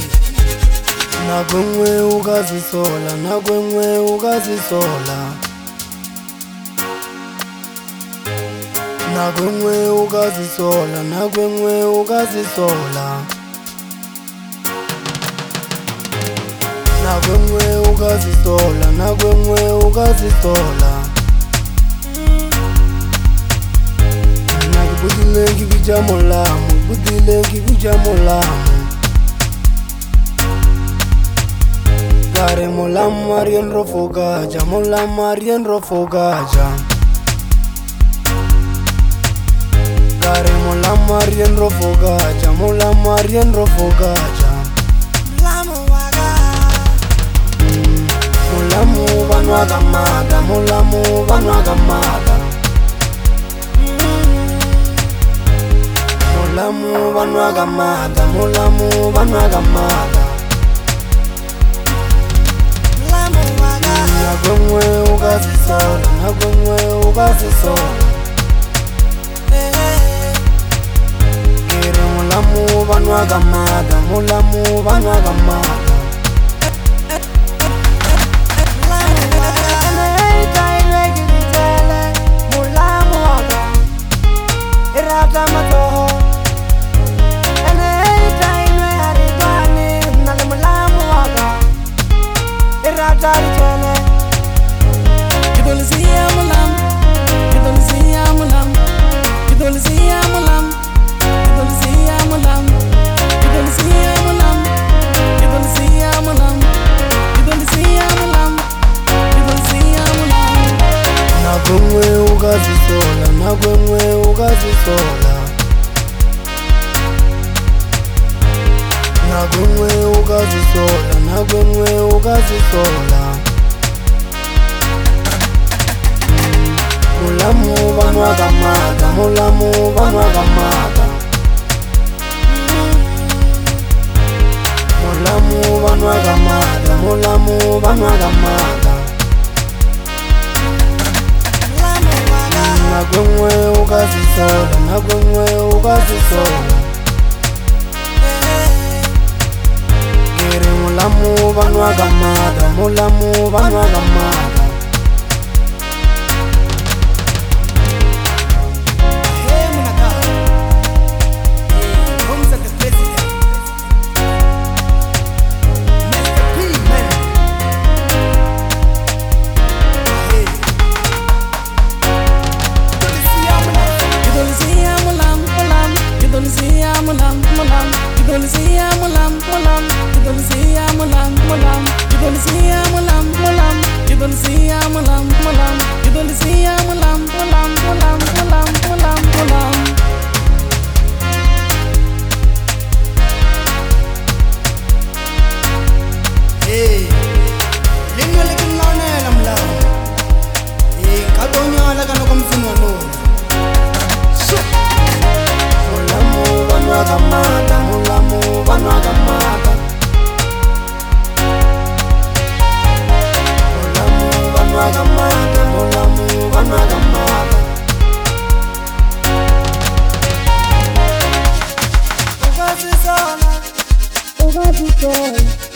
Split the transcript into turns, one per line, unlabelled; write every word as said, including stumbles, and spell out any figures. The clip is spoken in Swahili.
Nagwenwe ukazisola, nagwenwe ukazisola, nagwenwe ukazisola, nagwenwe ukazisola, nagwenwe ukazisola, nagwenwe ukazisola. Nakubudile ngibijamolamu, budile ngibijamolamu. Gare mola marien rofogaja, mola marien rofogaja. Gare mola marien rofogaja, mola marien rofogaja.
Mulamu waga,
Mulamu banwaga mada, mulamu banwaga mada. Mulamu banwaga mada, mulamu banwaga mada. Nagwenwe ukazisola, nagwenwe ukazisola. Kere mulamu banwaga mada, mulamu banwaga mada.
mulamu waga, irata matoho. Eneitainwe haritwani, nale mulamu waga, irata ritwele.
You don't see a mulam, you don't see a mulam, you don't see a mulam, you don't see a mulam, you don't see a mulam, you don't see a mulam, you don't see a mulam, you don't see a mulam.
Nagwenwe ukazisola, nagwenwe ukazisola. Nagwenwe ukazisola, nagwenwe ukazisola. Mulamu banwaga mada, mulamu banwaga mada. Mulamu banwaga mada, mulamu banwaga mada. Nagwenwe ukazisola, nagwenwe ukazisola. Kere mulamu banwaga mada, mulamu banwaga mada.
Mulam, mulam, you don't see a mulam, mulam, you don't see a mulam, mulam, you don't see a mulam, mulam, you don't see a mulam, mulam, you don't see a mulam, mulam, mulam, mulam, mulam, mulam.
Hey, lino lekinone lamlamu. Hey, kadonya la kano kumsino no.
Mulamu banwaga mada, mulamu banwaga mada. Mulamu banwaga mada, mulamu banwaga mada.
Ukazisola,
Ukazisola.